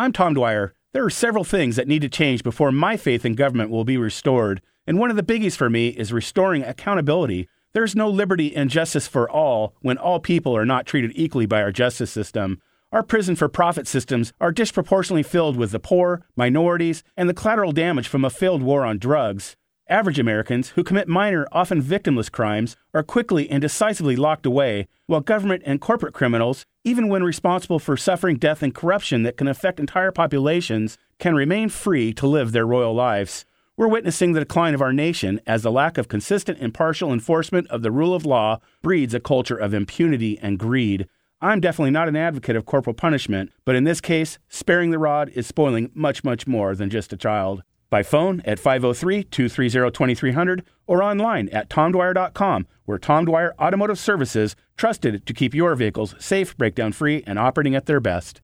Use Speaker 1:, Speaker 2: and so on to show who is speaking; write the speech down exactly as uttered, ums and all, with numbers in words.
Speaker 1: I'm Tom Dwyer. There are several things that need to change before my faith in government will be restored, and one of the biggies for me is restoring accountability. There's no liberty and justice for all when all people are not treated equally by our justice system. Our prison-for-profit systems are disproportionately filled with the poor, minorities, and the collateral damage from a failed war on drugs. Average Americans who commit minor, often victimless crimes are quickly and decisively locked away, while government and corporate criminals, even when responsible for suffering death and corruption that can affect entire populations, can remain free to live their royal lives. We're witnessing the decline of our nation as the lack of consistent, impartial enforcement of the rule of law breeds a culture of impunity and greed. I'm definitely not an advocate of corporal punishment, but in this case, sparing the rod is spoiling much, much more than just a child. By phone at five oh three, two three zero, two three zero zero or online at tom dwyer dot com, where Tom Dwyer Automotive Services, trusted to keep your vehicles safe, breakdown-free, and operating at their best.